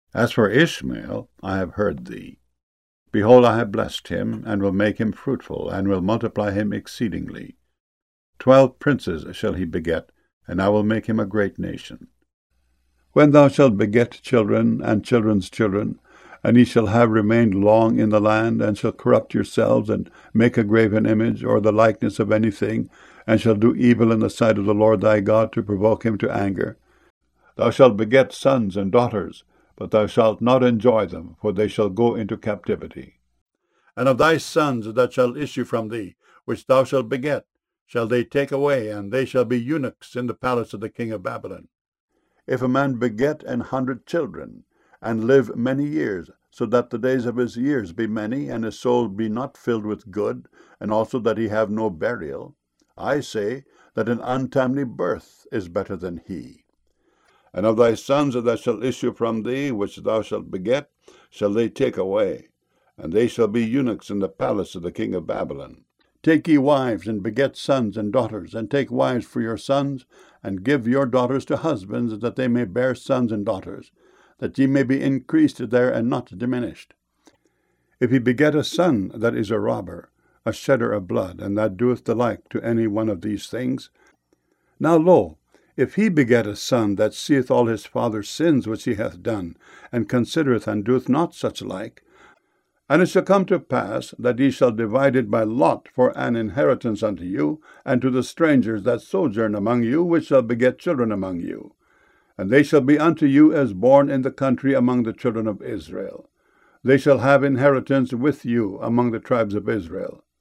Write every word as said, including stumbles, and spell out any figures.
As for Ishmael, I have heard thee. Behold, I have blessed him, and will make him fruitful, and will multiply him exceedingly. Twelve princes shall he beget, and I will make him a great nation. When thou shalt beget children, and children's children, and ye shall have remained long in the land, and shall corrupt yourselves, and make a graven image, or the likeness of anything, and shall do evil in the sight of the Lord thy God, to provoke him to anger, thou shalt beget sons and daughters, but thou shalt not enjoy them, for they shall go into captivity. And of thy sons that shall issue from thee, which thou shalt beget, shall they take away, and they shall be eunuchs in the palace of the king of Babylon. If a man beget an hundred children, and live many years, so that the days of his years be many, and his soul be not filled with good, and also that he have no burial, I say that an untimely birth is better than he. And of thy sons that shall issue from thee, which thou shalt beget, shall they take away, and they shall be eunuchs in the palace of the king of Babylon. Take ye wives, and beget sons and daughters, and take wives for your sons, and give your daughters to husbands, that they may bear sons and daughters, that ye may be increased there and not diminished. If he beget a son that is a robber, a shedder of blood, and that doeth the like to any one of these things, now lo, if he beget a son that seeth all his father's sins which he hath done, and considereth and doeth not such like, and it shall come to pass that ye shall divide it by lot for an inheritance unto you, and to the strangers that sojourn among you, which shall beget children among you. And they shall be unto you as born in the country among the children of Israel. They shall have inheritance with you among the tribes of Israel.